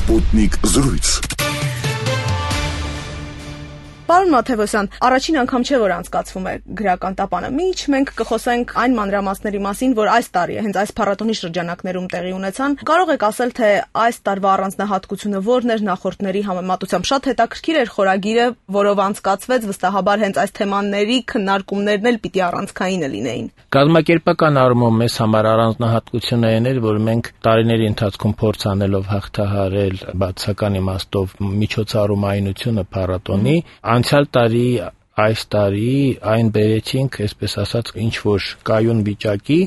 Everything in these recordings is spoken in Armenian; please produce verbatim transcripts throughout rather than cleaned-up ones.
Sputnik զրույց։ Պարոն Մաթևոսյան, առաջին անգամ չէ, որ անցկացվում է գրական տապանը։ Մինչ մենք կխոսենք այն մանրամասների մասին, որ այս տարի հենց այս փառատոնի շրջանակներում տեղի ունեցան, կարող եք ասել, թե այս տարվա առանձնահատկությունը որն էր նախորդների համեմատությամբ։ Շատ հետաքրքիր էր խորագիրը, որով անցկացվեց, վստահաբար հենց այս թեմաների քննարկումներն էլ պիտի առանցքային լինեին։ Կազմակերպական առումով մեզ համար առանձնահատկությունը այն էր, որ մենք տարիների ընթացքում փորձ անելով հաղթահարել բացական իմաստով միջոցառումայնությունը փառատոնի, անցյալ տարի այս տարի այն բերեցինք, այսպես ասած, ինչ որ կայուն վիճակի,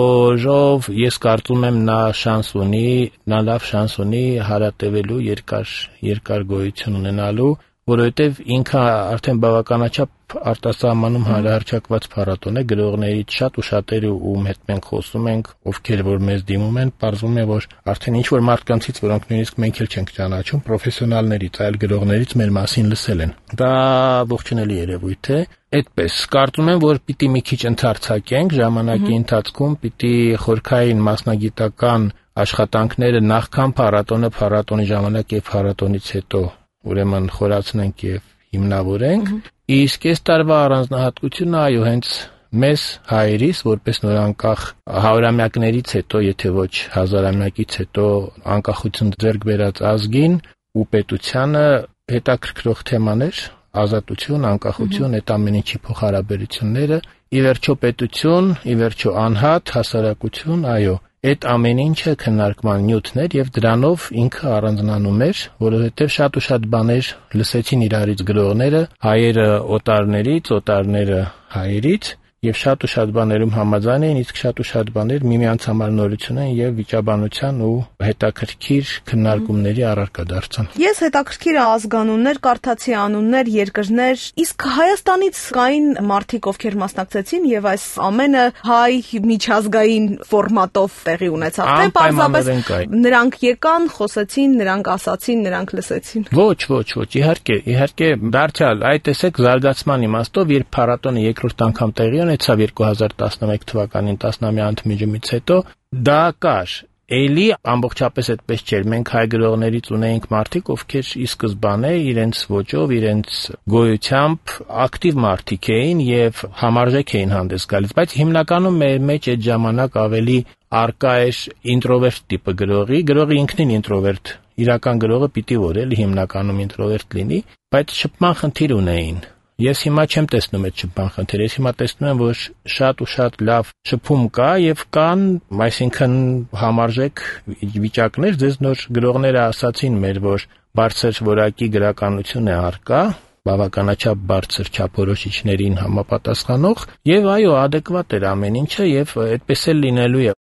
որով ես կարծում եմ նա շանս ունի, նա լավ շանս ունի հարատևելու երկար երկար գոյություն ունենալու, որովհետև ինքը արդեն բավականաչափ արտասահմանում հանրահռչակված փառատոն է, գրողներից շատ ու շատերը ում հետ մենք խոսում ենք, ովքեր որ մեզ դիմում են, պարզվում է, որ արդեն ինչ որ մարդկանցից, որոնք նույնիսկ մենք էլ չենք ճանաչում, պրոֆեսիոնալներից, այլ գրողներից մեր մասին լսել են։ Դա ողջունելի երևույթ է։ Այդպես, կարծում եմ, որ պիտի մի քիչ ընդարձակենք ժամանակի ընթացքում, պիտի խորքային մասնագիտական աշխատանքները նախքան փառատոնը, փառատոնի ժամանակ եւ փառատոնից հետո ուրեմն խորացնենք եւ հիմնավորենք, իսկ այս տարվա առանձնահատկությունը այո հենց մեզ հայերիս որպես նորանկախ հարյուրամյակներից հետո, եթե ոչ հազարամյակից հետո անկախություն ձեռք բերած ազգին ու պետությանը հետաքրքրող թեմաներ, ազատություն, անկախություն, այդ ամեն ինչի փոխհարաբերությունները, ի վերջո պետություն, ի վերջո անհատ, հասարակություն, այո այդ ամեն ինչը քննարկման նյութներ եւ դրանով ինքը առանձնանում էր, որովհետեւ շատ ու շատ բաներ լսեցին իրարից գրողները, հայերը օտարներից, օտարները հայերից եւ շատ ու շատ բաներում համաձայն էին, իսկ շատ ու շատ բաներ միմյանց համար նորություն են եւ վիճաբանության ու հետաքրքիր քննարկումների առարկա դարձան։ Ես հետաքրքիր ազգանուններ, կարդացի անուններ, երկրներ, իսկ Հայաստանից կային մարդիկ, ովքեր մասնակցեցին եւ այս ամենը հայ միջազգային ֆորմատով տեղի ունեցավ։ Թե պարզապես նրանք եկան, խոսեցին, նրանք ասացին, նրանք լսեցին։ Ոչ, ոչ, ոչ, իհարկե, իհարկե, դարձյալ այդ տեսեք զարգացման իմաստով, երբ փառատոնը երկրորդ անգամ տեղի ունեցավ երկու հազար տասնմեկ թվականին տասնամյա ընդմիջումից հետո, դա կար։ Էլի ամբողջապես այդպես չէր։ Մենք հայ գրողներից ունեինք մարդիկ, ովքեր ի սկզբանե իրենց ոճով, իրենց գոյությամբ ակտիվ մարդիկ էին եւ համարժեք էին հանդես գալիս, բայց հիմնականում մեր մեջ այդ ժամանակ ավելի արկա էր ինտրովերտ տիպը գրողի, գրողի ինքնին ինտրովերտ, իրական գրողը պիտի որ էլի հիմնականում ինտրովերտ լինի, բայց շփման խնդիր ունեին։ Ես հիմա չեմ տեսնում այդ շփման խնդիրը, ես հիմա տեսնում եմ, որ շատ ու շատ լավ շփում կա եւ կան, այսինքն համարժեք վիճակներ, ձեզ նոր գրողները ասացին մեր, որ բարձր որակի գրականություն է առկա, բավականաչափ բարձր չափորոշիչներին համապատասխանող եւ այո, adekvat էր ամեն ինչը եւ այդպես էլ լինելու է։